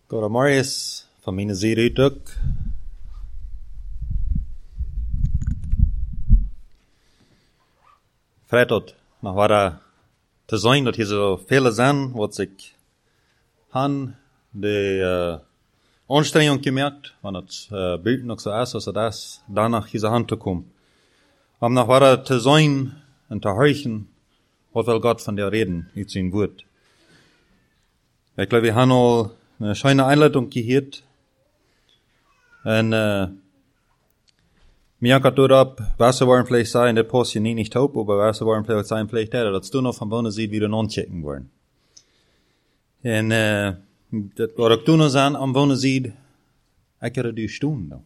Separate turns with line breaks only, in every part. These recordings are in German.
Goedemorgen van mijn zijde uit ook. Freitag nog waar te zijn dat hier zo veel zijn wat ik han de Anstrengung gemerkt, wenn het Bild noch so ist, als das danach diese Hand zu kommen. Om noch waar te zijn en te horchen, wat will Gott von der reden, in sein Wort. Ich glaube, wir haben al eine schöne Einleitung gehört. Und, mir hat dort was waren vielleicht sein, das passt ja nicht taub, aber was waren vielleicht sein, vielleicht der, dass du noch von Bonne sieht, wie du non-checken wollen. Und, das war auch du noch sagen, am Bonne sieht, ich hätte die Stunden.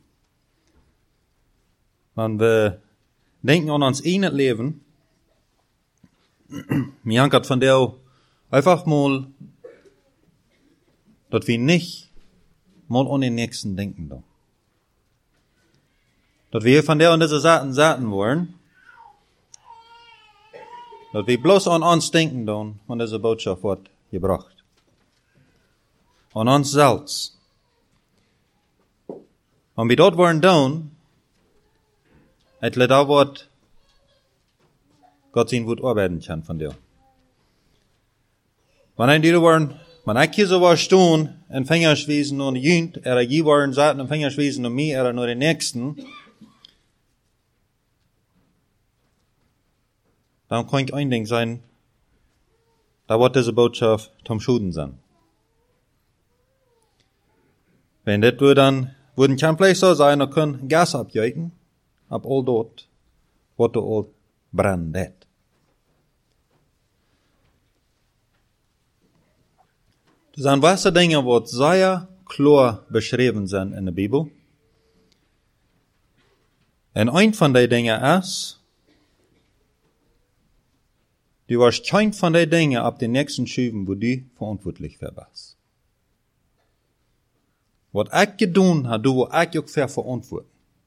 Wenn wir denken an uns eigenes Leben, mir hat von der einfach mal, dass wir nicht mal an den Nächsten denken da. Dass wir von der und dieser Sachen wollen, dass wir bloß an uns denken da, und diese Botschaft wird gebracht. An uns selbst. Und wir dort wollen tun, etwa da wird Gott sein Wort arbeiten kann von dir. Wenn die wollen, wenn ich hier so was tun, en Fingerschwiesen und jünt, je waren Sachen en Fingerschwiesen und mir, nur den Nächsten, dann kann ich ein Ding sein, da wird diese Botschaft zum Schuden sein. Wenn das würde, dann würden kein Place so sein, dann können Gas abjägen, ab all dort, was du all brandet. Das sind weiße Dinge, die sehr klar beschrieben sind in der Bibel. Und ein von den Dingen ist, du wirst kein von den Dingen ab den nächsten schieben, wo du verantwortlich für bist. Was ich getan habe, du ich auch für verantworten.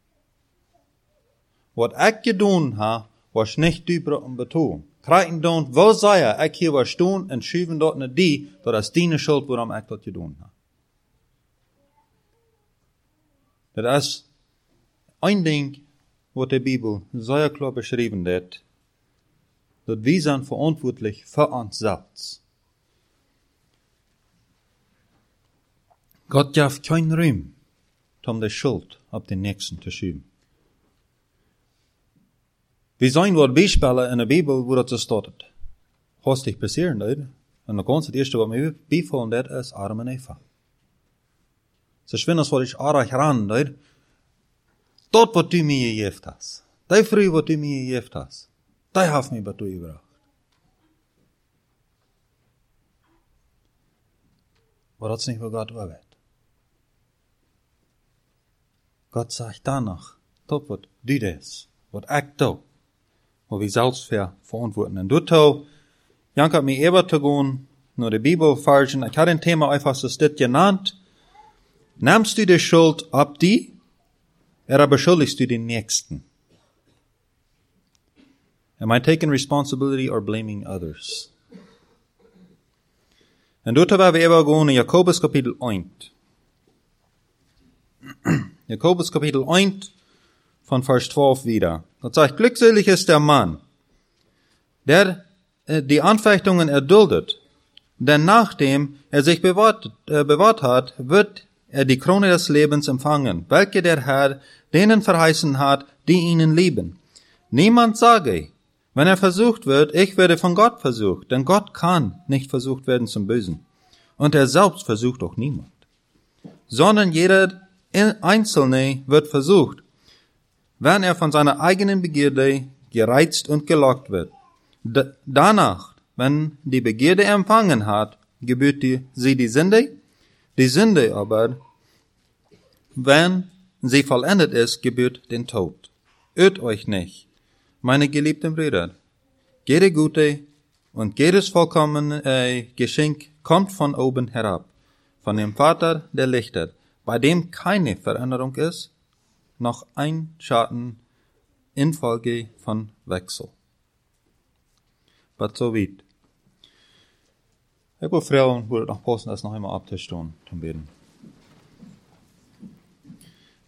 Was ich getan habe, was nicht du betonen. Kreiten dan, wo sei ich hier was tun und schieben dort nicht die, das ist deine Schuld, warum ich das getan habe. Das ist ein Ding, was die Bibel sehr klar beschrieben hat, dass wir sind verantwortlich für uns selbst. Gott darf keinen Raum, um die Schuld auf den Nächsten zu schieben. Wir sehen wat Beispiele in der Bibel, wo das so steht. Hastig passieren, nicht? Und das ganze erste, was mir beifallen hat, ist Adam und Eva. So schön, als was ich arg ran, nicht? Dort, was du mir gegeben hast. Die Früh, was du mir gegeben hast. Die hat mich dazu gebracht. Aber das ist nicht, was Gott arbeitet. Gott sagt danach, dort, was du das, was ich tue, wo wir selbst verantworten. Und dort, Jank hat mir eben zu gehen, nur die Bibel fargen. Ich hatte ein Thema einfach so steht genannt. Nimmst du die Schuld ab die, oder beschuldigst du den Nächsten? Am I taking responsibility or blaming others? Und dort waren wir eben gehen in Jakobus Kapitel 1. Jakobus Kapitel 1 von Vers 12 wieder. Gott sagt, glückselig ist der Mann, der die Anfechtungen erduldet, denn nachdem er sich bewahrt hat, wird er die Krone des Lebens empfangen, welche der Herr denen verheißen hat, die ihnen lieben. Niemand sage, wenn er versucht wird, ich werde von Gott versucht, denn Gott kann nicht versucht werden zum Bösen. Und er selbst versucht auch niemand. Sondern jeder Einzelne wird versucht, wenn er von seiner eigenen Begierde gereizt und gelockt wird. Danach, wenn die Begierde empfangen hat, gebührt sie die Sünde aber, wenn sie vollendet ist, gebührt den Tod. Irrt euch nicht, meine geliebten Brüder. Jede gute und jedes vollkommene Geschenk kommt von oben herab, von dem Vater der Lichter, bei dem keine Veränderung ist, noch ein Schatten infolge von Wechsel. Was so weit. Ich will fragen, würde noch passen, das noch einmal abzustehen, zum Beten.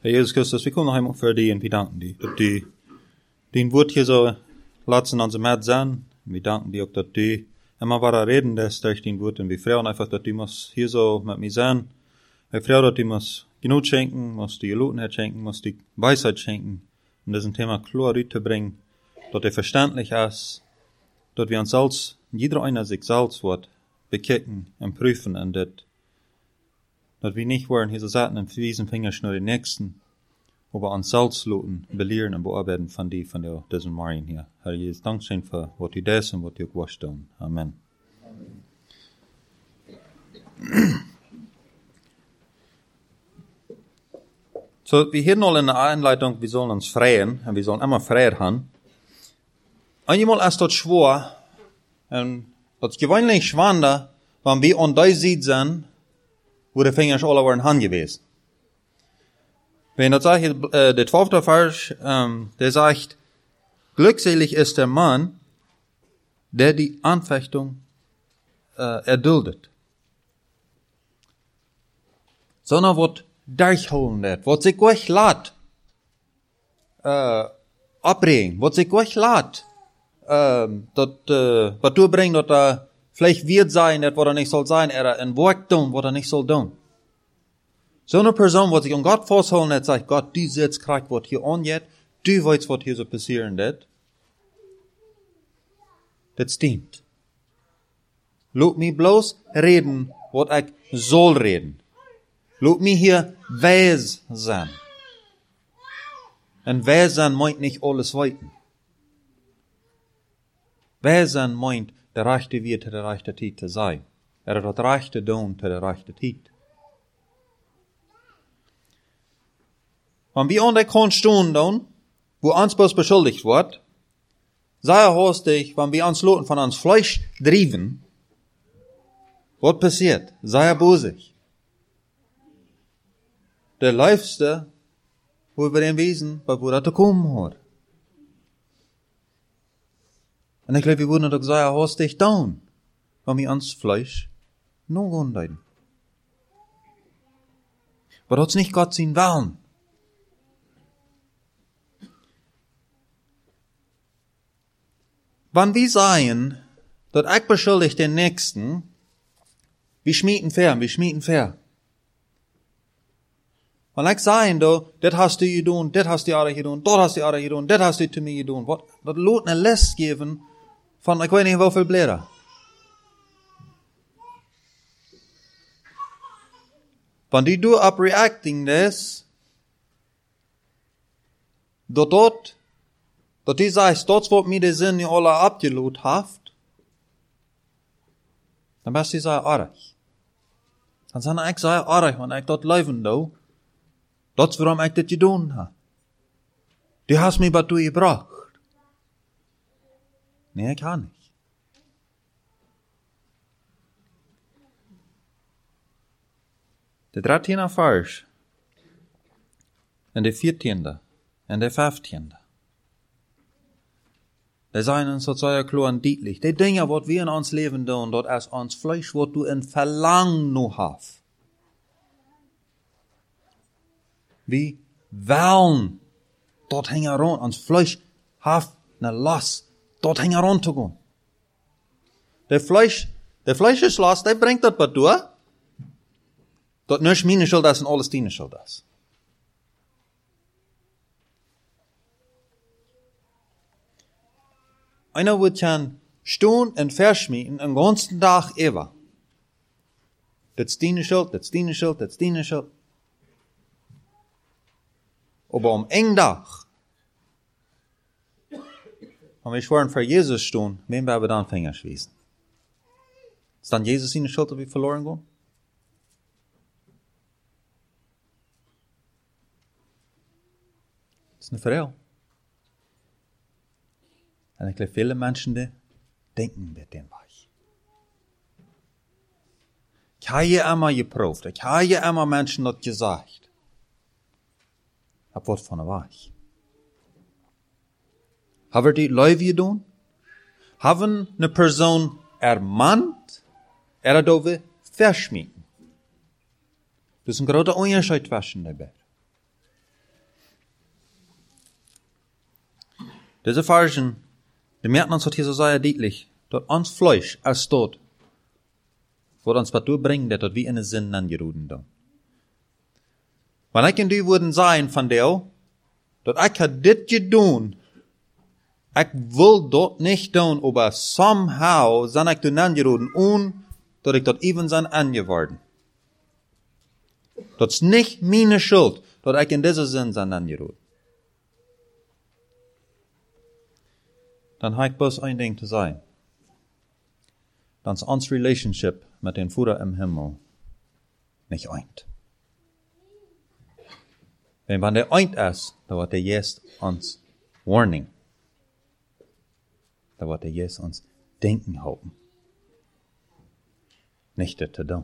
Herr Jesus Christus, vi kommer hem för dig och vi danker dig. Att du, din wort hier så lassen uns med sein. Vi danken dig också att du immer bara reden lässt durch din wort. Und wir freuen einfach, dass du musst hier so mit mir sein. Wir freuen, dass du musst Genug schenken, musst die Gelotenheit schenken, musst die Weisheit schenken, um diesen Thema klar rüberzubringen, dass er verständlich ist, dass wir uns selbst, jeder einer sich selbst wird, bekicken und prüfen, und dass wir nicht wollen, hier so sagen, und verwiesen Finger nur den Nächsten, aber uns selbst loten, belehren und bearbeiten von diesen Marien hier. Herr Jesus, Dankeschön für, was du das und was du gewusst hast. Amen. So, wir hören noch in der Einleitung, wir sollen uns freuen, und wir sollen immer Freiheit haben. Einmal ist das schwer, und das ist gewöhnlich schwander, wenn wir an der Seite sind, wo die Finger alle waren Hand gewesen. Wenn das sagt, der 12. Vers, der sagt, glückselig ist der Mann, der die Anfechtung erduldet. Sondern wird durchholen wird, wat sich euch laat abbringen, wat sich euch laat wat doorbrengt, dat vielleicht wird sein, dat wat nicht soll sein, ein Werk tun, wat nicht soll tun. So eine Person, wat sich an Gott festhalten hat, sagt, Gott, du sitzt krank, wat hier angeht, du weißt, wat hier so passieren wird. Das stimmt. Laat mich bloß reden, wat ich soll reden. Laat mich hier wees sein. Und wees sein meint nicht alles weiten. Wees sein meint, der rechte Weg zu der rechten Zeit zu sein. Hat das rechte tun zu der rechten Zeit. Wenn wir an der Kant stehen dann, wo uns bloß beschuldigt wird, sei hastig, wenn wir uns lassen von uns Fleisch driven, was passiert? Sei bosig. Der Leifste, wo wir den Wesen, wo das kommen hat. Und ich glaube, wir würden doch sagen, hast dich down, wenn wir uns Fleisch noch anleiten. Aber das ist nicht Gott sein Willen. Wenn wir sagen, dass ich beschuldigt den Nächsten, wir schmieden fair. Wenn ich sage, das hast du getan, das hast du auch getan, das hast du auch getan, das hast du zu mir getan, das lässt eine List geben von, ich weiß nicht, wie viel Blätter. Wenn du abreacting das, dass du sagst, das wird mir die Sinn alle abgelohnt haft, dann bist du sagen, artig. Dann sage ich, artig, wenn ich dort leben do, das ist, warum ich das getan habe. Du hast mich dazu gebracht. Nee, ich kann nicht. Der 13. Vers, und der 14. und der 15. Die sagen uns sozusagen klar und deutlich, die Dinge, was wir in uns Leben tun, dort als uns Fleisch, was du in Verlangen noch hast. Wie wollen dort hängen rund, ans Fleisch hat eine Last, dort hängen rund zu gehen. Der Fleisch ist Last, der bringt das was durch. Dort nicht meine Schuld ist und alles deine Schuld ist. Einer wird kann stehen und verschmieden den ganzen Tag über. Das ist deine Schuld, das ist deine Schuld, das ist deine Schuld. Aber am einen Tag, wenn wir schwören für Jesus stehen, wem werden wir dann Finger schließen? Ist dann Jesus seine Schuld, dass wir verloren gehen? Das ist eine Frau. Und ich glaube, viele Menschen, die denken mit dem Weich. Ich habe ja immer geprüft, ich habe ja immer Menschen das gesagt. Hab was von der Weich. Haben wir die Leute getan? Haben eine Person ermahnt? Dove verschmieden. Das ist ein großer Unterschied zwischen den beiden. Diese Versen, die merken uns hier so sehr deutlich, dass uns Fleisch als Tod, wo uns was durchbringen, dass wir in den Sinn angeruden da. Wenn ich in die würden sein von dir, dass ich hat dit gedun, ich will dort nicht tun, aber somehow sind ich dann angeruden, und dass ich dort even sind angeworden. Das ist nicht meine Schuld, dass ich in dieser Sinn sind angeruden. Dann habe ich bloß ein Ding zu sein. Dann ist uns Relationship mit dem Vater im Himmel nicht eint. Denn wenn der eint ist, dann wird der jetzt uns Warning. Da wird der jetzt uns Denken halten. Nicht das zu tun.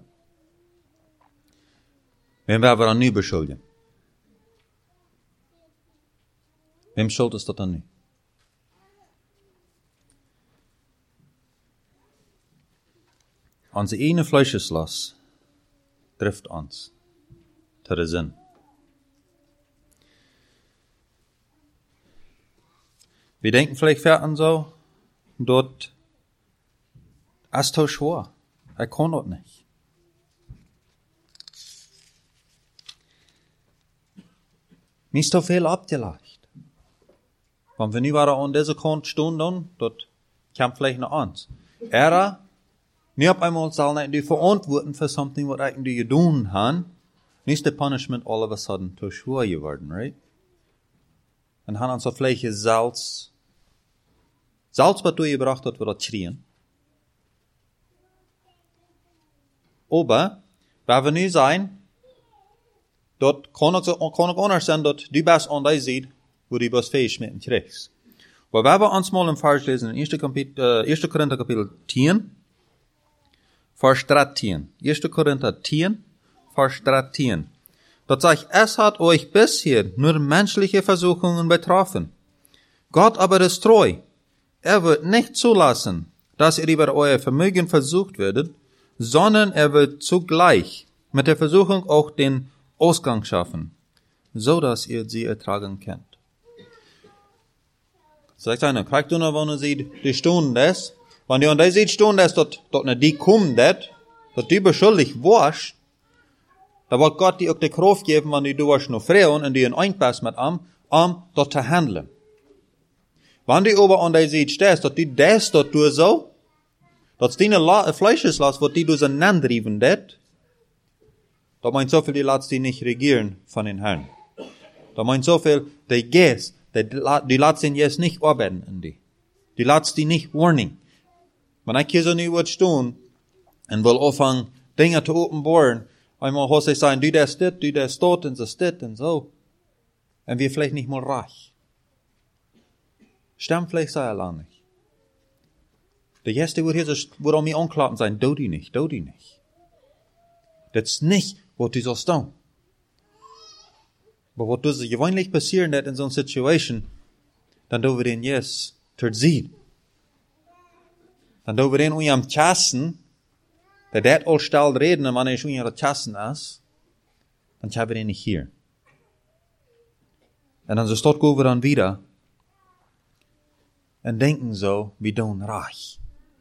Wem werden wir dann nie beschuldigen? Wem schuld ist das dann nicht? Onze ene Fleischeslast trifft uns zu der Sinn. Wir denken vielleicht fährt so, dort ist so schwer. Er kann das nicht. Nicht so viel abgeleicht. Wenn wir nicht waren an dieser Kant stunden, dort kam vielleicht noch uns. Nicht auf einmal soll nicht die verantworten für something, was eigentlich getan haben. Nicht der Punishment all of a sudden zu schwer geworden, right? Und haben uns auf Fläche Salz, was durchgebracht hat, wird das schrien. Aber, wenn wir nicht sein, dort kann ich anders sein, dass du bist an dich sieht, wo du bist fähig mit dem kriegst. Aber wenn wir uns mal im Vers lesen, in 1. Korinther Kapitel 10, Vers 13. 1. Korinther 10, Vers 13. Dort sagt, es hat euch bisher nur menschliche Versuchungen betroffen. Gott aber ist treu. Er wird nicht zulassen, dass ihr über euer Vermögen versucht werdet, sondern er wird zugleich mit der Versuchung auch den Ausgang schaffen, so dass ihr sie ertragen könnt. Sagt einer, kriegt du noch, wenn du siehst, die Stunden des, wenn du an der sieht, Stunden des, dort nicht die kommen, dass die beschuldigt warst, da wird Gott dir auch die Kraft geben, wenn du warst noch Frauen und die in Einpass mit dort zu handeln. Wenn die aber an der sieht, stehst, dass die das dort tun so, dass deine Fleischeslast, was die auseinanderdrieben, da meint so viel, die lässt die nicht regieren von den Herrn. Da meint so viel, die Geist, die lässt den jetzt nicht arbeiten in die. Die lässt die nicht warning. Wenn ich hier so nie wird stehen, und will anfangen, Dinge zu offenbaren, einmal muss ich sagen, du das dort und so. Und wir vielleicht nicht mal reich. Stimmt vielleicht sei er lang nicht. Der erste wird hier so, wird an mir anklagen sein, do die nicht. Das ist nicht, was du sollst tun. Aber was das gewöhnlich passieren wird in so einer Situation, dann do wir den jetzt sehen. Dann do wir den am Chassen, der das all stellt reden, und wenn er schon in der Chassen ist, dann haben wir den nicht hier. Und dann so steht wir dann wieder und denken so, wir tun reich.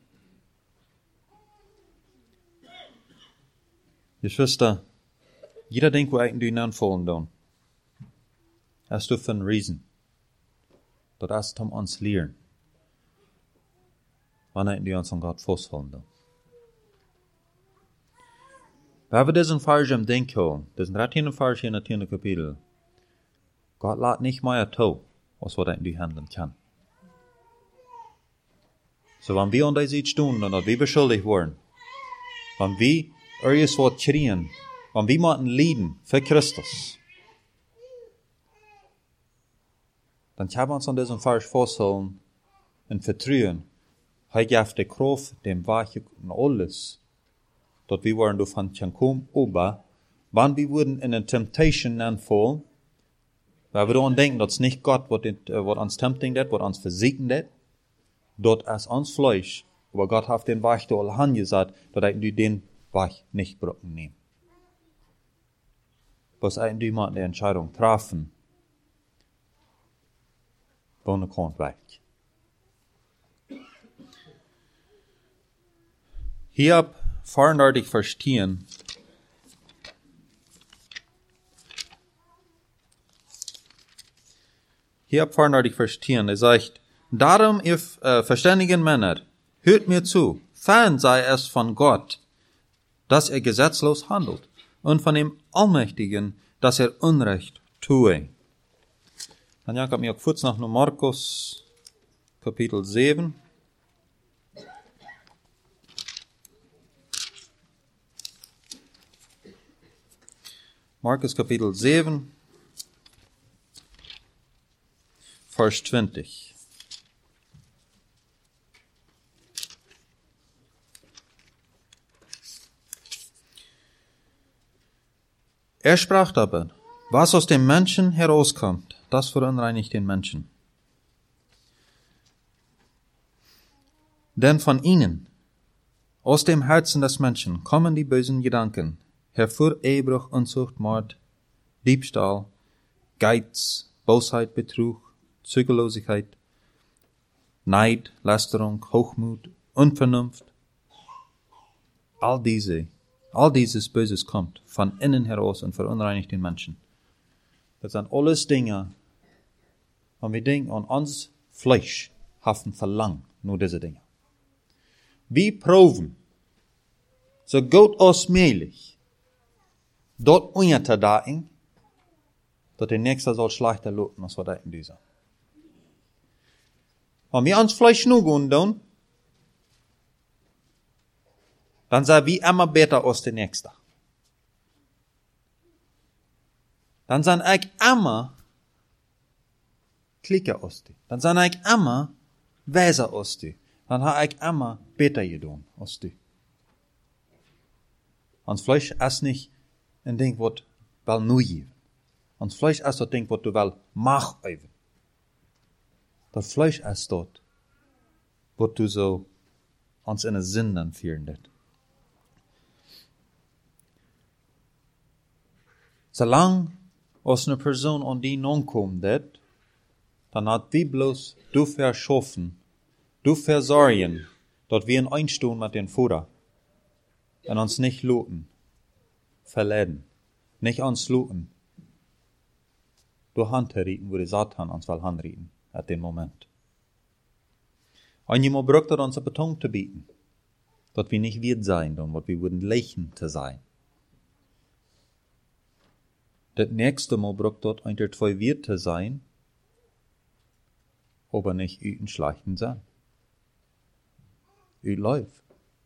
Geschwister, jeder denkt, wo eigentlich anfallen tun. Hast du für einen Riesen. Das ist um uns lernen. Wann eigentlich uns an Gott festhalten tun. Wenn wir diesen Vers im Denken holen, diesen 13. Vers hier in der 10. Kapitel, Gott lässt nicht mehr zu, als was eigentlich handeln kann. So, wenn wir an diese Stunde, und wir beschuldigt werden, wenn wir irgendwas kriegen, wenn wir mal leiden für Christus, dann können wir uns an diesem Vers festhalten und vertrauen, er gibt die Kraft, dem Weichen und alles, dass wir waren davon kommen, aber wenn wir würden in eine Temptation anfallen, weil wir daran denken, dass nicht Gott, was uns tempting das, was uns versiegen das, dort ist uns Fleisch, aber Gott hat den Weich da alle gesagt, dass eigentlich den Weich nicht brocken nehmen. Was eigentlich mal eine Entscheidung treffen, Bonne kommt weg. Hiob 34 vers 10. Hiob 34 vers 10, er sagt, darum, ihr verständigen Männer, hört mir zu, fern sei es von Gott, dass er gesetzlos handelt, und von dem Allmächtigen, dass er Unrecht tue. Dan Jakob mir auch kurz nach Markus, Kapitel 7. Markus Kapitel 7, Vers 20. Er sprach aber, was aus dem Menschen herauskommt, das verunreinigt den Menschen. Denn von ihnen, aus dem Herzen des Menschen, kommen die bösen Gedanken, hervor Ehebruch, Unzucht, Mord, Diebstahl, Geiz, Bosheit, Betrug, Zügellosigkeit, Neid, Lästerung, Hochmut, Unvernunft. All dieses Böses kommt von innen heraus und verunreinigt den Menschen. Das sind alles Dinge, und wir denken an uns Fleisch, haben Verlangen, nur diese Dinge. Wir proben, so gut als möglich, dort unter dahin, dass der Nächste soll schlechter looten, als wir in dieser. Wenn wir uns Fleisch nur tun, dann sind wir immer besser als der Nächste. Dann sind ich immer klicker als die. Dann sind ich immer weiser als die. Dann habe ich immer besser getan als die. Ons Fleisch ist nicht ein Ding, was wel nur geben. Ons Fleisch ist das Ding, was du wel mag even. Das Fleisch ist dort, was du so uns in den Sinnen führen lässt. Solange als eine Person an die kommt, dann hat wir bloß du verschaffen, du versorgen, dass wir in Einstehen mit den Vater und uns nicht looten, verleiden, nicht uns looten, durch Hand herrieten, wo der Satan uns will handrieten, at den Moment. Und jemand braucht uns eine Beton zu bieten, dass wir nicht wird sein, und was wir würden lächeln zu sein. Das nächste Mal braucht dort ein der zwei wird zu sein, aber nicht in schlechten Sinn. Ut läuft.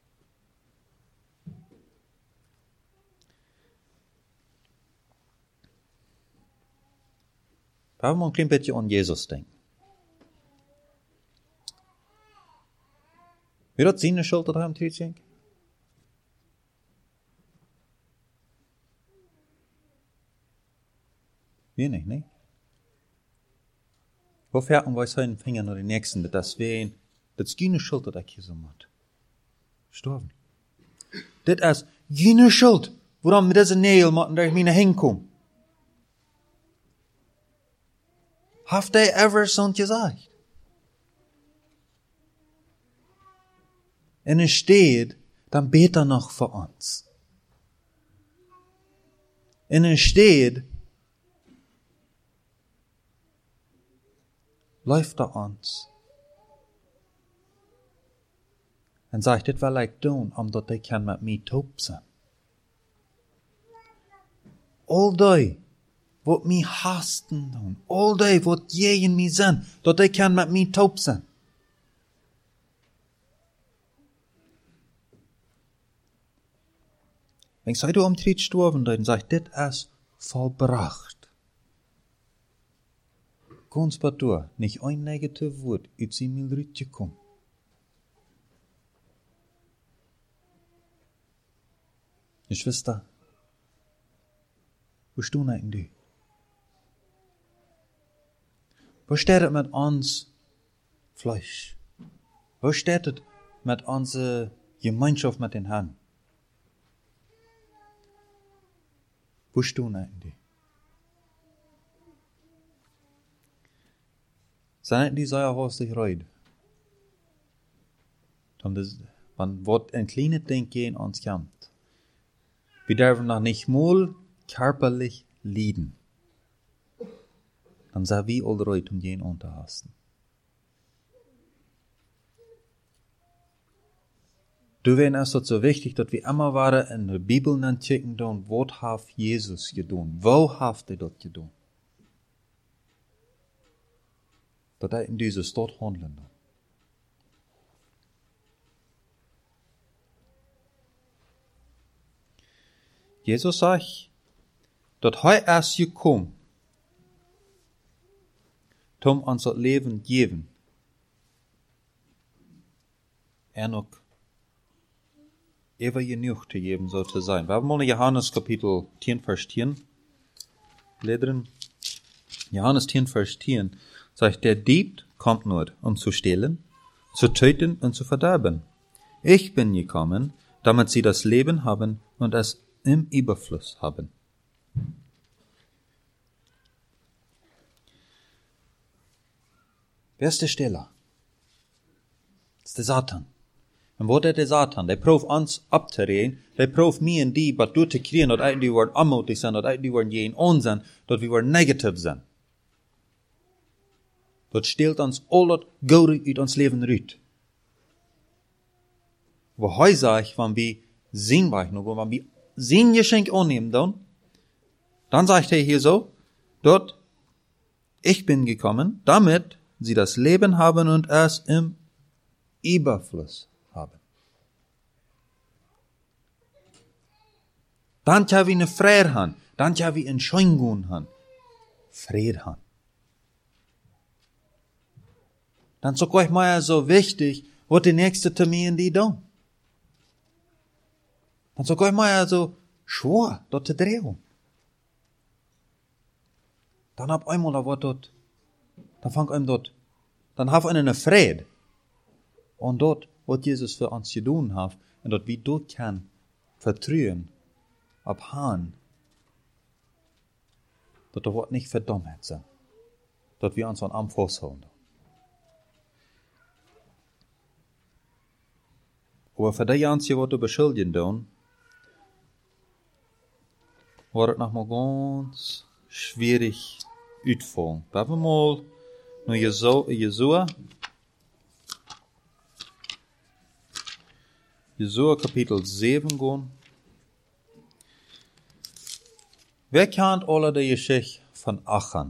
Da haben wir ein klein bisschen an Jesus denken. Wie hat seine Schuld daran tun? Wir nicht, ne? Wo fährt wir seinen Finger nach den Nächsten, das wir das ist keine Schuld, dass ich hier so macht. Gestorben. Das ist keine Schuld, woran mit dieser Nägel machen, da ich mir hinkomme. Habt ihr ever so gesagt? Und es steht, dann betet noch für uns. Und es steht, läuft er uns. Und sagt, das will ich tun, omdat ich kann mit mir taub sein. All die, wat mich hasten tun, all die, wat gegen mich sind, dat ich kann mit mir taub sein. Wenn ich du umtritt sterben, dann sagt, das ist vollbracht. Ganz betur, nicht ein negatives Wort, ut sie mir rausgekommen. Geschwister, wo stehen eigentlich du? Wo steht es mit uns Fleisch? Wo steht es mit unserer Gemeinschaft mit den Herrn? Wo stehen eigentlich? Zijn die zo hartstikke reid? Man wordt een kleine ding in ons kampt. Wir dürfen noch nicht mal körperlich leiden. Dann sind wir all reid jeden unterhasten. Deswegen ist es so wichtig, dass wir immer wieder in der Bibel checken, was hat Jesus getan? Wo hat er das getan? Dass er in dieser Stadt handeln. Jesus sagt, dass er erst gekommen, um unser Leben zu geben. Noch ever genug zu geben, so zu sein. Wir haben mal in Johannes Kapitel 10, Vers 10 lesen. Johannes 10, Vers 10 sagt, der Dieb kommt nur, um zu stehlen, zu töten und zu verderben. Ich bin gekommen, damit sie das Leben haben und es im Überfluss haben. Wer ist der Stehler? Das ist der Satan. Und wat der Satan? Der proeft ons op te reden. Der proeft mij en die wat door te krijgen dat uit die worden aanmoedig zijn, dat uit die worden geen on zijn, dat we worden negatief zijn. Dat steelt ons al dat goede uit ons leven uit. Wo hij zegt, wanneer we zijn weichen, wanneer we zijn geschenk annehmen, dann sagt er hier so, dort, ich bin gekommen, damit sie das Leben haben und es im Überfluss haben. Dann kann wir eine Freude haben, dann kann wir eine Schöngung haben, Friede haben. Dann ist auch mal so wichtig, was die nächste Termin die tun. Dann ist auch mal so schwer, dort zu drehen. Dann hab einmal da was dort, dann fang einem dort, dann hab eine Freude. Und dort, was Jesus für uns getan hat, und dort wir dort kann vertrauen, ab Han, dort wird nicht verdammt sein, dort wir uns an am festhalten. Aber für die Ganze, was du beschuldigen tun, wird es nochmal ganz schwierig uitvallen. Wir haben mal nach Jesua Kapitel 7 gehen. Wer kennt alle die Geschichte von Achan?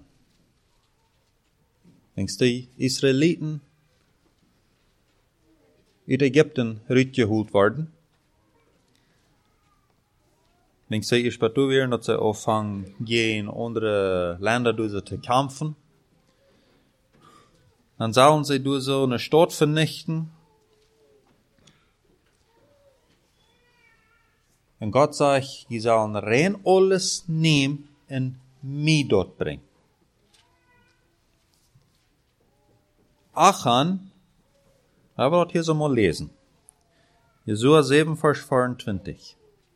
Denkst du, Israeliten in Ägypten rausgeholt worden? Denkst du, ich bedoel weer dat ze auffangen, gehen andere Länder durch zu kämpfen? Dann sollen sie durch so eine Stadt vernichten. Und Gott sagt, die sollen rein alles nehmen und mich dort bringen. Achan, aber das hier so mal lesen. Jesua 7, Vers 24.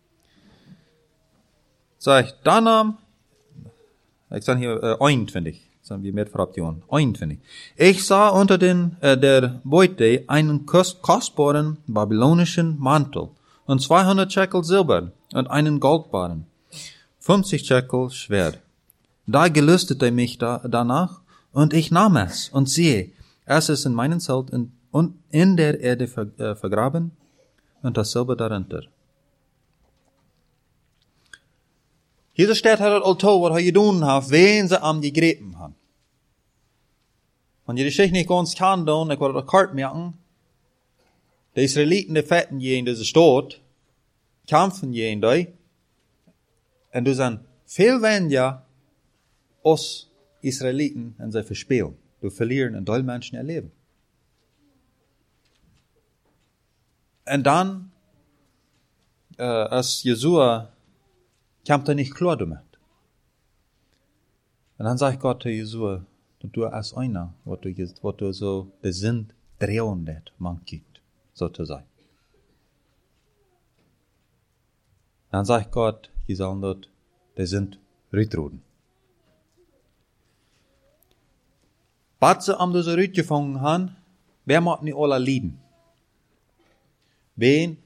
Sagt, dann ich sage hier 21, sagen wir mit Fraktion, 21. Ich sah unter der Beute einen kostbaren babylonischen Mantel und 200 Shekel Silber und einen Goldbarren, 50 Shekel Schwert. Da gelüstete mich danach und ich nahm es und siehe, es ist in meinem Zelt und in der Erde vergraben und das Silber darunter. Hier steht halt alto, was er getan hat, wen sie am gegriffen haben. Wenn ihr die Geschichte nicht ganz kann, dann, ich wollte das Kart merken, die Israeliten, die fetten je in dieser Stadt, kämpfen je in die, und du sind viel weniger als Israeliten, und sie verspielen. Du verlieren ein Teil Menschen ihr Leben. Und dann, als Jesua kam er nicht klar damit. Und dann sagt Gott zu Jesua, du als einer, was du so besinnt, 300 Mann gibt, so zu sein. Dann sagt Gott, die sollen dort, die sind Rütruden. Wat ze om deze uitgevangen haben, wer moet niet alle lieden? Wen,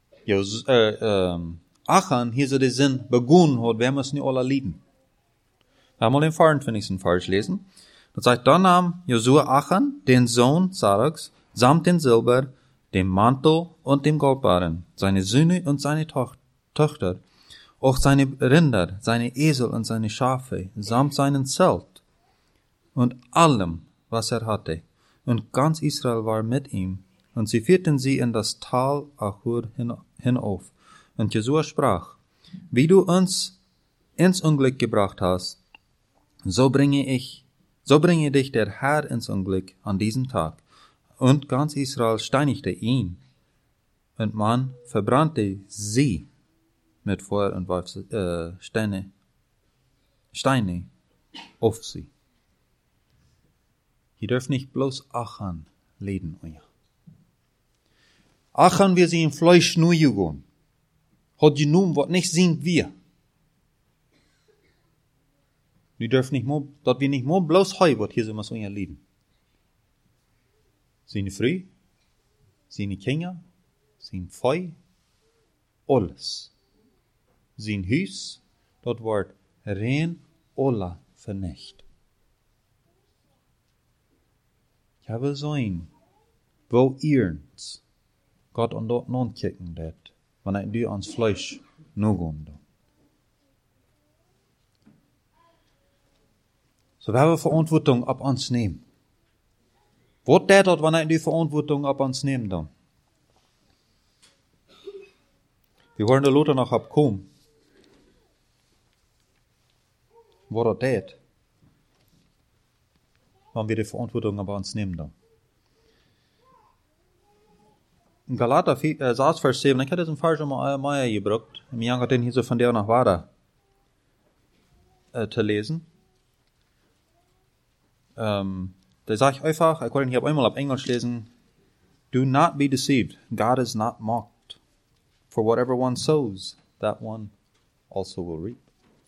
Achan, hier so den Sinn begonnen hat, wer muss nicht alle lieden? Wir haben mal den 24. Vers lesen. Da sagt, dann nahm Josua Achan, den Sohn Saraks, samt dem Silber, dem Mantel und dem Goldbarren, seine Söhne und seine Töchter, auch seine Rinder, seine Esel und seine Schafe, samt seinen Zelt und allem, was er hatte. Und ganz Israel war mit ihm. Und sie führten sie in das Tal Achor hinauf. Und Josua sprach, wie du uns ins Unglück gebracht hast, so bringe dich der Herr ins Unglück an diesem Tag. Und ganz Israel steinigte ihn. Und man verbrannte sie mit Feuer und warf Steine auf sie. Je dürft nicht bloß Achan leden, euer. Achan, wir zien Fleisch nur gehen. Hat genomen, wat nicht sind wir. Wir dürfen nicht mehr, dass wir nicht mehr bloß heu, wat hier so was euer leden. Seine Frau, seine Kinder, sein Feu, alles. Sein Haus, dort wird rein alle vernichtet. Ich habe sein, wo ihrens Gott an dort non kicken det, wanneer du ans Fleisch no gehen. So wir haben Verantwortung ab uns nehmen. Wat dat dat wanneer du Verantwortung ab uns nehmen dann? Wir wollen der Lothar noch abkommen. Wat dat? Wann wir die Verantwortung ab uns nehmen dann? In Galater 6, Vers 7, ich hatte diesen Vers schon mal gebraucht. Im Jahr hat den hier so von der nach Wada zu lesen. Da sage ich einfach, ich wollte hier einmal auf Englisch lesen, do not be deceived, God is not mocked. For whatever one sows, that one also will reap.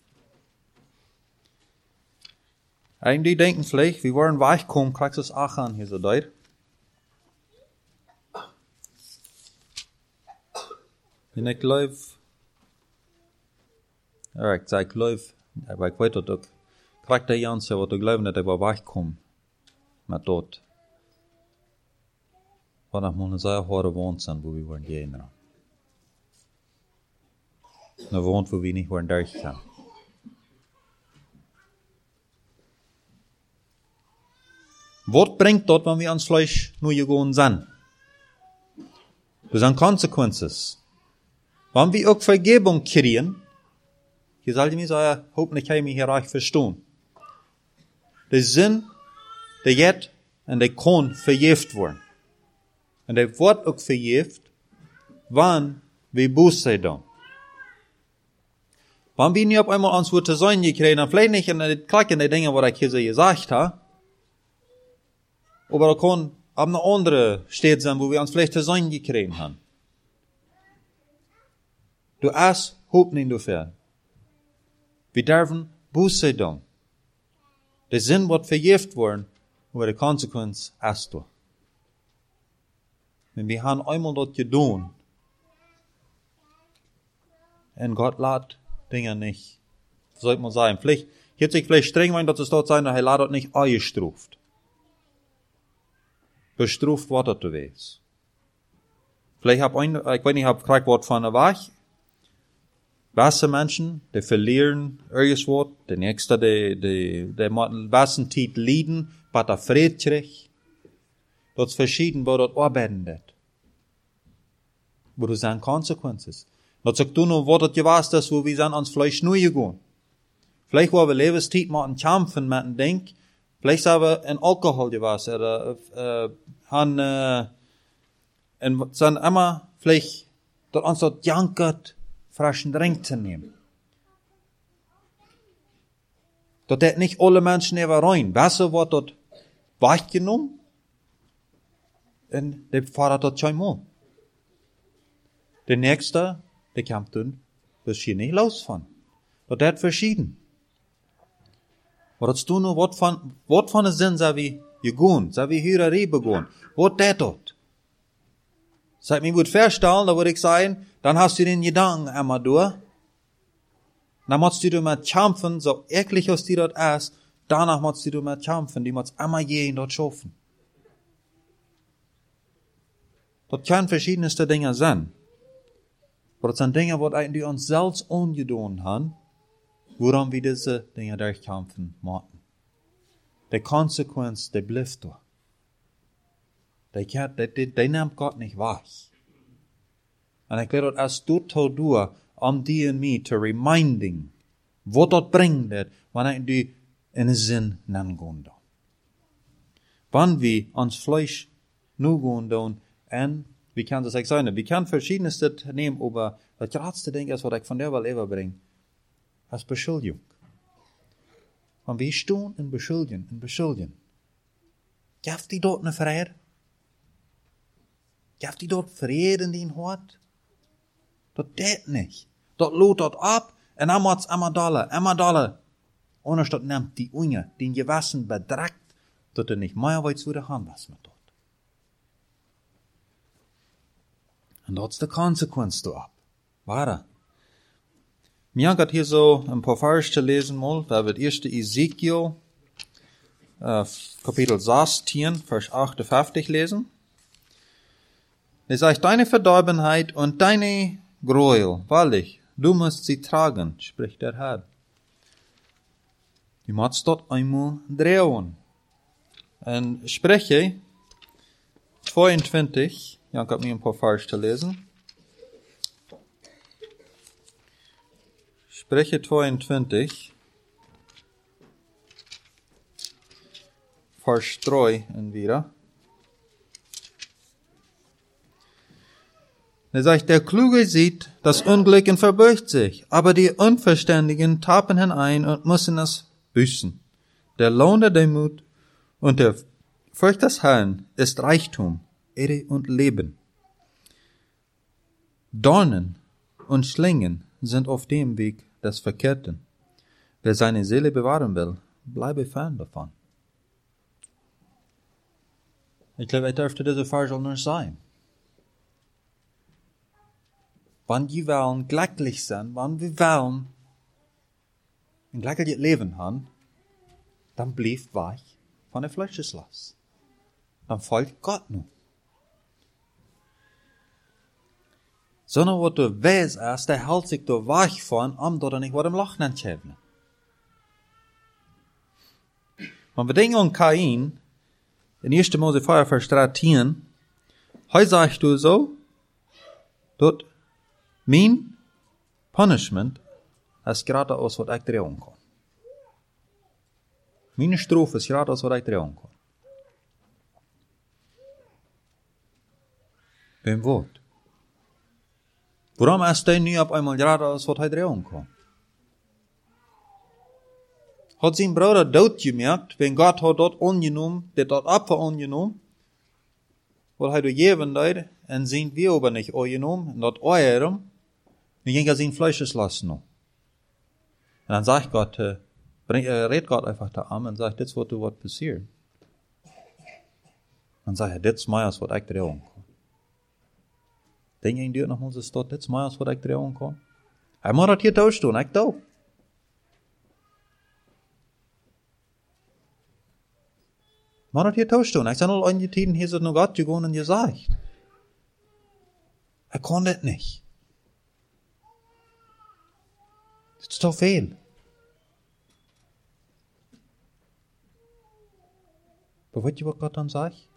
Einige denken vielleicht, wir wollen weichkommen, kriegst du es Achan hier so dort. En ik geloof, ik geloof, aber ich weiß dat ook, krijg de Janse wat ik geloof dat ik wel wegkom met dat. Wat nog maar een zeer harde wand zijn, wo wir worden gehen. Een wand, wo wir nicht worden durchgaan. Wat bringt dat, wenn wir ans Fleisch nur gegangen sind? Das sind Konsequenzen. Wenn wir auch Vergebung kriegen, hier sollte mir sagen, hoffentlich kann ich mich hier recht verstehen. Der Sinn, der jetzt und der kann verjäft worden. Und der wird auch verjäft, wann wir Buße dann. Wenn wir nicht auf einmal ans Wort zu sein gekriegen, dann vielleicht nicht in den kleinen Dingen, was ich hier so gesagt habe, aber da kann ab eine andere Stadt sein, wo wir uns vielleicht zu sein gekriegt haben. Du hast Hoffnung dafür. Wir dürfen Buße tun. Der Sinn wird verjäft worden, aber die Konsequenz hast du. Wenn wir haben einmal das getan, und Gott lässt Dinge nicht, sollte man sagen, vielleicht, jetzt sich vielleicht streng meinen, dass es dort sein, er lässt das nicht eingestuft. Bestruft wird das gewesen. Vielleicht ich weiß nicht, hab gekriegt Wort von der Wach. Weiße Menschen, die verlieren irgendwas, der nächste, der müssen weißen Zeit leiden, was der Fried kriegt. Das ist verschieden, wo das arbeiten wird. Wo das sind Konsequenzen. Das sagt du nur, wo das gewaßt ist, wo wir sind ans Fleisch nur gegangen. Vielleicht wo wir Lebenszeit mal einen Kämpfen mit dem Denk, vielleicht sind wir in Alkohol gewaßt, oder, und sind immer, vielleicht, dass uns das jankert, frischen Drink zu nehmen. Dat nicht alle Menschen even rein. Wasser wordt dort weggenommen en de fahrt dort schon mal. Der nächste, der kommt dann, das hier nicht los von. Das ist verschieden. Aber das tun nur, was von der Sinn, wie gegaan, så vi hyreri begonnen. Wat dat dort? Seit mir wird verstellen, da würde ich sagen, dann hast du den Gedanken einmal durch. Dann musst du mal kämpfen, so eklig aus dir dort ist, danach musst du mal kämpfen, die musst einmal jeden dort schaffen. Das können verschiedenste Dinge sein. Aber das sind Dinge, die eigentlich uns selbst ungetan haben, woran wir diese Dinge durchkämpfen müssen. Die Konsequenz, die bleibt da. Die nimmt Gott nicht wahr. Und ich glaube, es tut durch, die und mich zu reminding, was das bringt, wenn ich die in den Sinn nennen. Wenn wir uns Fleisch nur gehen, und wie kann das sein? Wir können verschiedenste nehmen, aber das größte Ding ist, was ich von der Welt überbringe, ist Beschuldigung. Wenn wir stehen in Beschuldigen, gibt die dort eine Friede? Gibt die dort Friede in dein Hort? Das geht nicht. Das lohnt dort ab, und dann muss immer Dollar. Anders das nimmt die Unge, den Gewissen bedreckt, dass nicht mehr weiß, wo der Hand was mit dort. Und das ist die Konsequenz da ab. Warte. Mir hat hier so ein paar Verse lesen mal, da wird 1. Ezekiel, Kapitel 16, Vers 58 lesen. Es sagt, deine Verdorbenheit und deine Gräuel, wahrlich, du musst sie tragen, spricht der Herr. Du musst dort einmal drehen. Und Spreche 22, ja, ich habe mir ein paar Verse zu lesen. Spreche 22, Vers 3 und wieder. Er sagt, der Kluge sieht das Unglück und verbeugt sich, aber die Unverständigen tappen hinein und müssen es büßen. Der Lohn der Demut und der Furcht des Herrn ist Reichtum, Ehre und Leben. Dornen und Schlingen sind auf dem Weg des Verkehrten. Wer seine Seele bewahren will, bleibe fern davon. Ich glaube, ich dürfte diese Vers nur sein. Wenn wir wollen glücklich sein, wenn wir wollen ein glückliches Leben haben, dann bleibt weich von der Fleischeslast. Dann folgt Gott nur. Sondern was du weißt, der hält sich da weich von, dass er nicht was im Loch nennt. Wenn wir denken an Kain, in 1. Mose 4, Vers 13, heute sagst du so, dass mein Punishment ist gerade aus, was ich drehen kann. Meine Strophe ist gerade aus, was ich drehen kann. Beim Wort. Warum ist der nu auf einmal gerade aus, was ich drehen kann? Hat sein Bruder dood gemerkt, wenn Gott hat dort angenommen, der dort Opfer angenommen, weil er gegeben hat, und sind wir aber nicht angenommen, und dort euren, dann ging er sein Fleisches lassen. Und dann sagt Gott, redet Gott einfach da an und sagt, das wird was passieren. Dann sagt er, das ist meins, was ich drehen kann. Denk je dit nog onze stad, dit is mij als wat ik drehen kan. Hij moet dat hier thuis doen, ik ook. Maar dat hier thuis doen, ik zijn al an die tijden hier zo naar Gott gegaan en gezegd. Ik kon dit niet. Het is te veel. Maar weet je wat Gott dan zegt?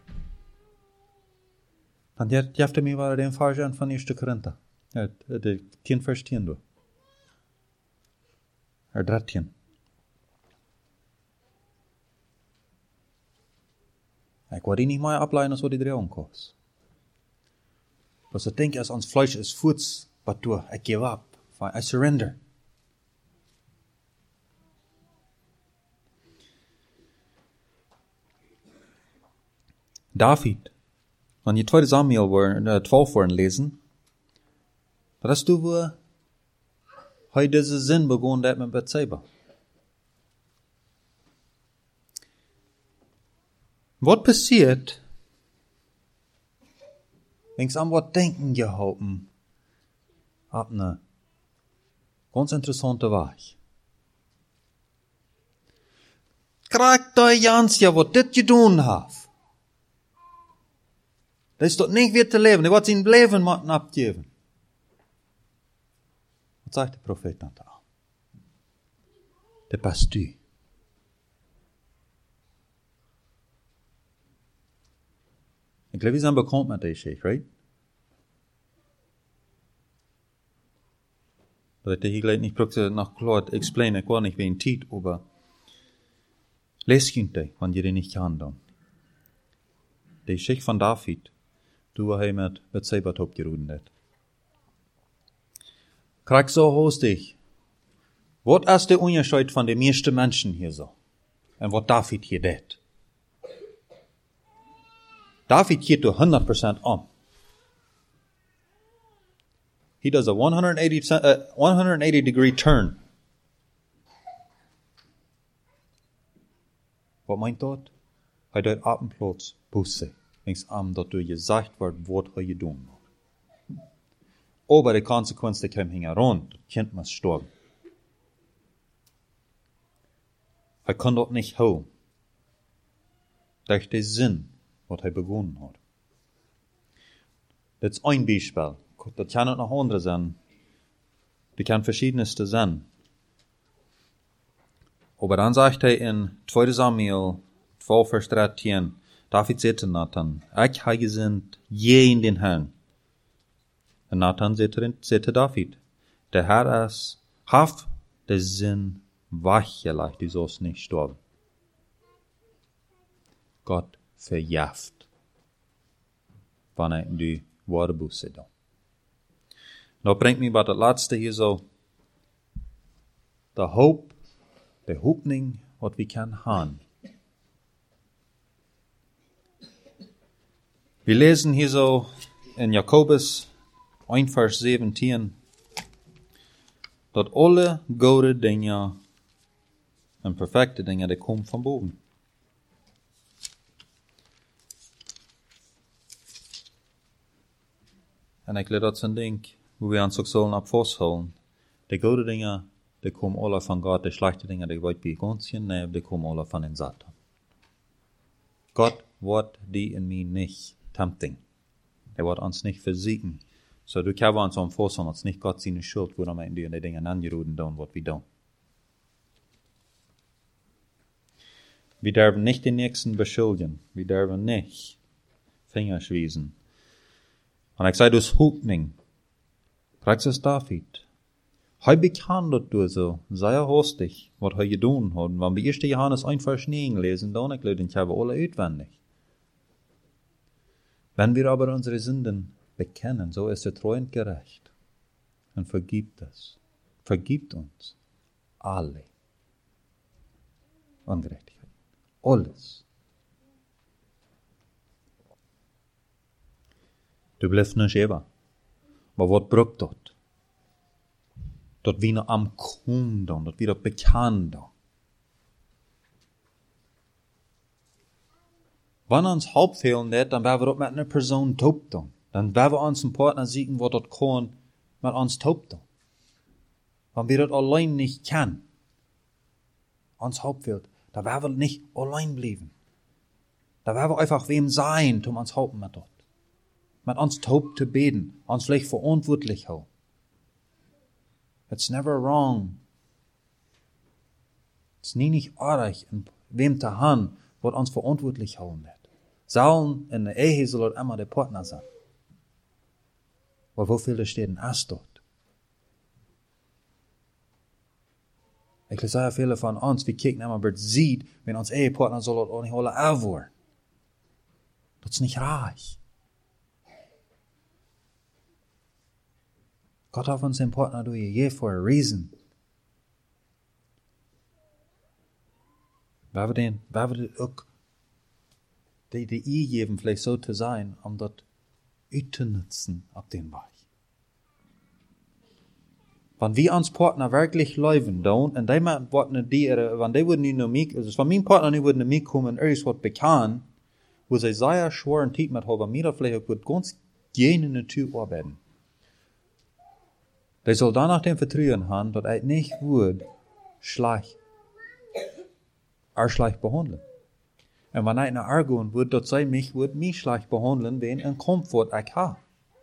Dan heeft hij mij wel den Vers aan van 1. Korinther. De 10 vers 10 door. 13. Ik wil die niet meer ableiden als wat die drehen kost. Was ik denk als ons Fleisch is voeds, wat doe, ik give up, I surrender. David, wenn je 2. Samuel 12 worden lesen, dat is toen we hij deze zin begon dat met Bathseba. Was passiert, wenn ich an was denken gehalten, ab ne ganz interessante Weise. Kriegt euch Jans ja, was dit gedaan hat. Das ist doch nicht wieder zu leben. Die wird sein Leben müssen abgeben. Was sagt der Prophet dann da? Der passt du. Ich glaube, wir sind bekannt mit der Geschichte, right? Das hätte ich gleich nicht nach klar explain, ich war nicht wie ein Tiet, aber les könnt wenn ihr den nicht kann dann. Die Geschichte von David, du hast mit Bathseba abgeruden hat. Krieg so hostig. Was ist der Unterschied von den meisten Menschen hier so? Und was David hier tut? David geht zu 100% um. He does a 180 degree turn. Was meint dort? Hij doet abendplots busse. Links am, dat du gesagt wordt, wat hij je doen moet. Aber die Konsequenz, die kommt heran. Das Kind muss sterben. Er kann dort nicht holen. Durch den Sinn, was er begonnen hat. Das ist ein Beispiel. Das kann auch noch andere sein. Die kann verschiedenste sein. Aber dann sagt er in 2 Samuel 12, Vers 13, David sagte Nathan, ich habe gesinnt je in den Herrn. Und Nathan sagte David, der Herr ist, haft der Sinn wachgelegt, die sollst nicht sterben. Gott verjäft, wann er in die Worte buße da. Nou bringt mich bei das letzte hier so, der Hoffnung, was wir können haben. Wir lesen hier so in Jakobus 1, Vers 17, dass alle gute Dinge und perfekte Dinge, die kommen von oben. Und ich glaube, das ist ein Ding, wo wir uns auch sollen abfesthalten. Die gute Dinge, die kommen alle von Gott, die schlechten Dinge, die wird bei ganz hinein, die kommen alle von den Satan. Gott wird die in mir nicht tempting. Er wird uns nicht versiegen. So du kannst uns umfassen, uns nicht Gott seine Schuld, wo wir in die Dinge angeruden tun, was wir tun. Wir dürfen nicht den Nächsten beschuldigen. Wir dürfen nicht Finger schwießen. Und ich sage, das Hoffnung. Fragst es David. Hij bekannt du so, sei hostig, was er getan hat. Wenn wir 1. Johannes 1, Vers 9 lesen, dann ich glaube, ich habe alle auswendig. Wenn wir aber unsere Sünden bekennen, so ist er treu und gerecht und vergibt uns alle Ungerechtigkeit. Alles. Du bleibst nicht ewig. Aber was braucht das? Dat wir noch am Kunden, dat wir das bekannt. Wenn uns Hauptfehlen nicht, dann werden wir das mit einer Person taub tun. Dann werden wir uns einen Partner suchen, was das kann, mit uns taub tun. Wenn wir das allein nicht kennen, uns Hauptfehlt, dann werden wir nicht allein bleiben. Da werden wir einfach wem sein, um uns Haupt mit dort. Mit uns taub zu beten, uns vielleicht verantwortlich halten. It's never wrong. Es ist nie nicht arg, in wem zu haben, was uns verantwortlich halten wird. Sollen in der Ehe soll immer der Partner sein. Aber wo viel steht denn erst dort? Ich sage viele von uns, wir kicken immer, aber sieht, wenn uns Ehepartner soll auch nicht alle erwohren. Das ist nicht reich. Gott hat uns den Partner durch je for a reason. Waar we dit ook die Ehe geben, vielleicht so zu sein, das auszunutzen auf den Weg. Wenn wir uns Partner wirklich leben, und die würden nicht nur mich, also wenn mein Partner nicht würde mich kommen, irgendwas bekannt, wo sie sehr schweren Tijd met hebben, mir vielleicht wird ganz gerne Natur arbeiten. Die soll danach dem Vertrauen haben, dass er nicht wird schlecht behandeln. Und wenn er nach Argon wird, dass sie mich schlecht behandeln, wenn ein Komfort ich habe.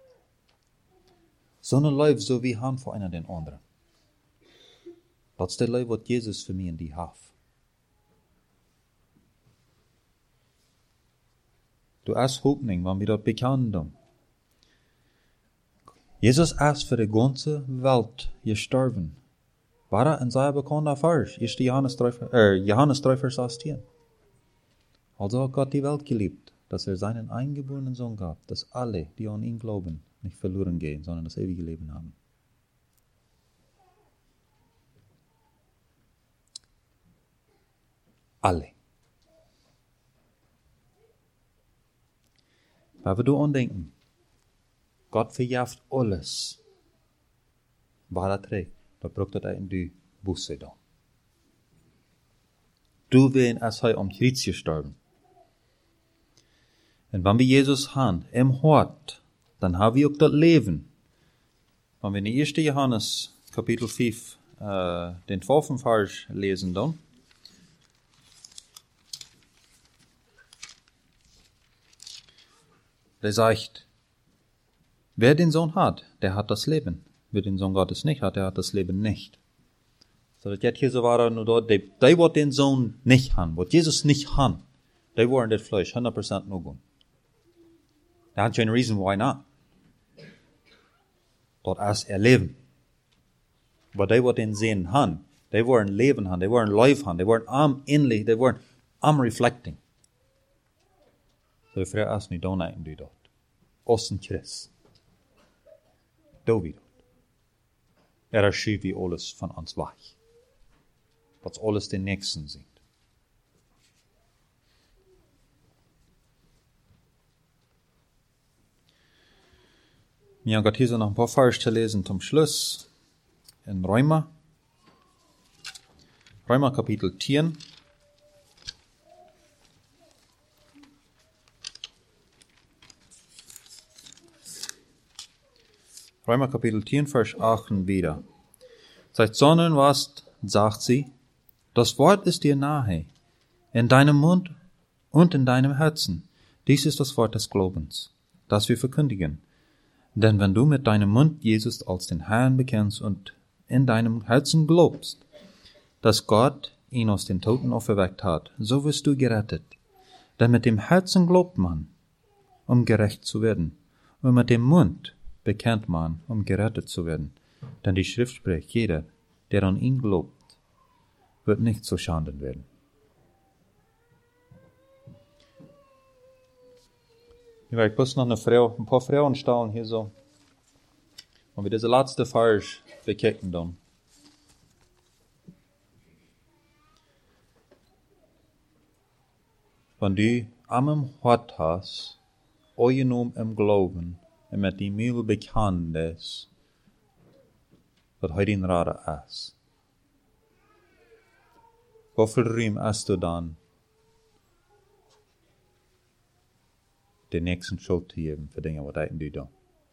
Sondern Leib so wie han voor einer den anderen. Dat is de Leib wat Jesus für mich in die hat. Du hast Hoffnung, wenn wir das bekennen. Jesus ist für die ganze Welt gestorben. War ein sehr bekannter Vers, 1. Johannes 3, Vers 18. Also hat Gott die Welt geliebt, dass seinen eingeborenen Sohn gab, dass alle, die an ihn glauben, nicht verloren gehen, sondern das ewige Leben haben. Alle. Weil wir da andenken, Gott verjagt alles. Waar dat trägt, da braucht das in die Busse da. Du wirst als er am Kreuz gestorben. Und wenn wir Jesus haben, im Hort, dann haben wir auch das Leben. Wenn wir in 1. Johannes, Kapitel 5, den 12. Vers lesen dann, der sagt, wer den Sohn hat, der hat das Leben. Wer den Sohn Gottes nicht hat, der hat das Leben nicht. So das jetzt hier so war, nur dort, die den Sohn nicht haben, was Jesus nicht haben, die waren das Fleisch 100% nur gut. Da hat keine reason why not. Dort ist Leben. Aber die den sehen haben, die waren Leben haben, die waren live haben, die waren am innerlich, die waren am reflecting. Så det är oss nu donna in dot. Oss en Christ. Då vi dot. Skyr vi alles från hans väg. Att alles den nächsten sind. Wir haben gerade hier so noch ein paar Vers zu lesen zum Schluss. In Römer. Römer Kapitel 10. Römer Kapitel 10, Vers 8 wieder. Seit Sonnen warst, sagt sie, das Wort ist dir nahe, in deinem Mund und in deinem Herzen. Dies ist das Wort des Glaubens, das wir verkündigen. Denn wenn du mit deinem Mund Jesus als den Herrn bekennst und in deinem Herzen glaubst, dass Gott ihn aus den Toten auferweckt hat, so wirst du gerettet. Denn mit dem Herzen glaubt man, um gerecht zu werden, und mit dem Mund bekennt man, um gerettet zu werden. Denn die Schrift spricht, jeder, der an ihn glaubt, wird nicht zu Schanden werden. Ich muss noch ein paar Frauen stellen hier so. Und wir diese letzte Vers bekennen dann. Wenn du am Hort hast, eugenommen im Glauben, und mit die Mühl bekannt ist, dass heute in Rade ist. Wie viel Raum hast du dann, den nächsten Schuld zu geben für Dinge, was du da?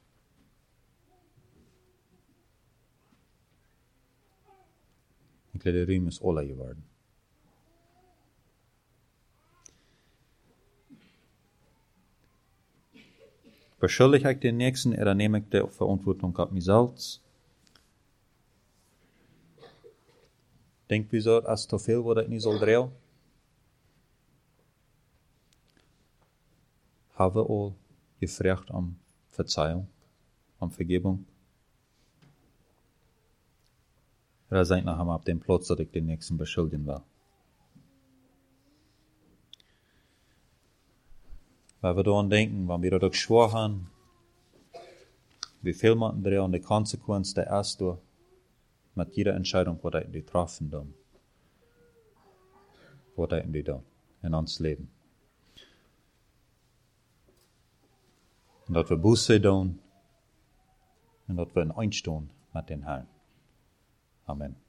Ich glaube, der Raum ist alle geworden. Verschuldig ich den Nächsten, dann nehme ich die Verantwortung auf mich selbst. Denk wie so, als zu viel wordt, ich nicht soll drehen. Haben wir all gefragt um Verzeihung, um Vergebung? Oder seid noch einmal auf dem Platz, dass ich den Nächsten beschuldigen will? Weil wir daran denken, wenn wir das schwor haben, wie viel man drehen und die Konsequenz der erst durch, mit jeder Entscheidung, die wir treffen, dann, was wir dann in uns Leben. Und dass wir Buße tun und dass wir in Einstehen mit den Herrn. Amen.